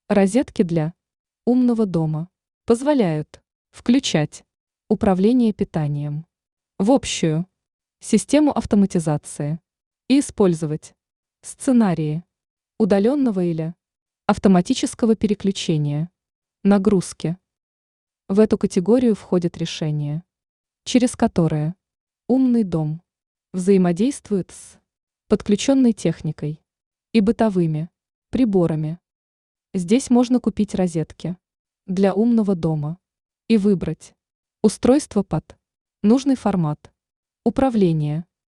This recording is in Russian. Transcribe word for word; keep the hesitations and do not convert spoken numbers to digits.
Розетки для умного дома позволяют включать управление питанием в общую систему автоматизации и использовать сценарии удаленного или автоматического переключения нагрузки. В эту категорию входят решения, через которые умный дом взаимодействует с подключенной техникой и бытовыми приборами. Здесь можно купить розетки для умного дома и выбрать устройство под нужный формат управления.